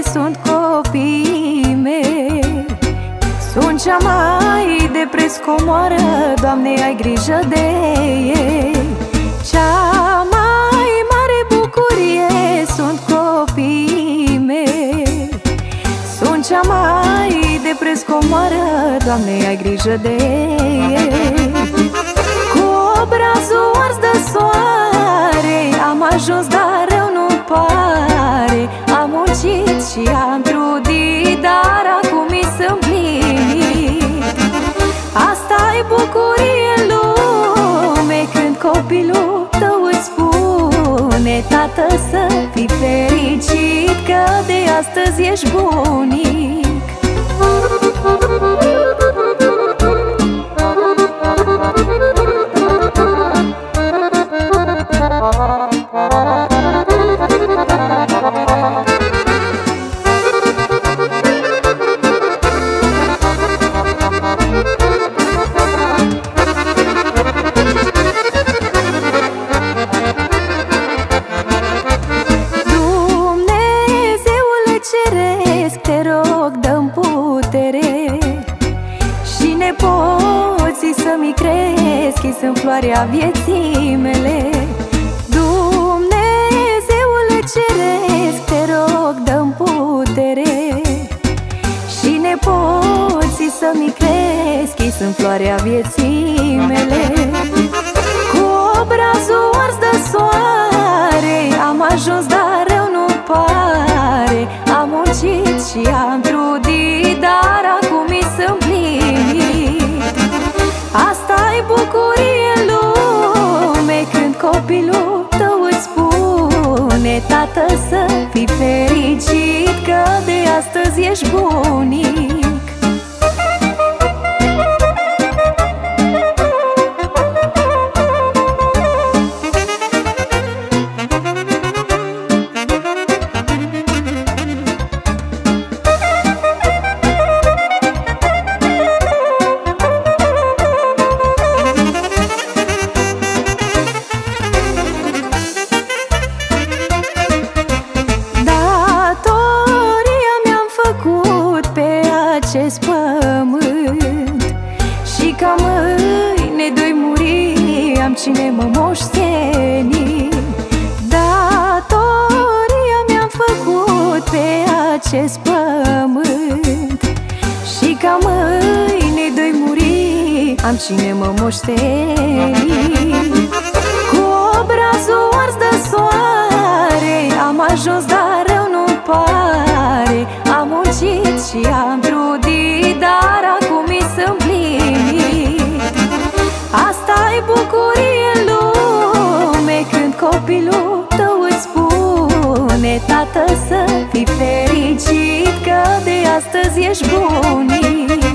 sunt copiii mei. Sunt cea mai de preț comoară, Doamne, ai grijă de ei. Cea mai mare bucurie sunt copiii mei. Sunt cea mai de preț comoară, Doamne, ai grijă de ei. Cu obrazul ars de soare am ajuns, dar rău nu pare. Am muncit și am trudit, dar acum mi sunt plinit. Asta-i bucurie în lume, când copilul tău îți spune: tată, să fii fericit, că de astăzi ești bunic. Te rog, dă-mi putere și nepoții să-mi cresc, ei sunt floarea vieții mele. Dumnezeule ceresc, te rog, dă-mi putere și nepoții să-mi cresc, ei sunt floarea vieții mele. Cu obrazul ars de soare am ajuns, dar rău nu pare. Am muncit și am trudit, dar acum mi sunt plinit. Asta-i bucurie în lume, când copilul tău îți spune: tată, să fii fericit, că de astăzi ești bunic. Acest pământ, și ca mâine doi muri, am cine mă moșteni. Datoria mi-am făcut pe acest pământ, și ca mâine doi muri, am cine mă moșteni. Cu obrazul ars de soare am ajuns, dar rău nu pare. Am muncit și am trudit, dar acum mi sunt plinit. Asta-i bucurie în lume, când copilul tău îți spune: tată, să fii fericit, că de astăzi ești bunic.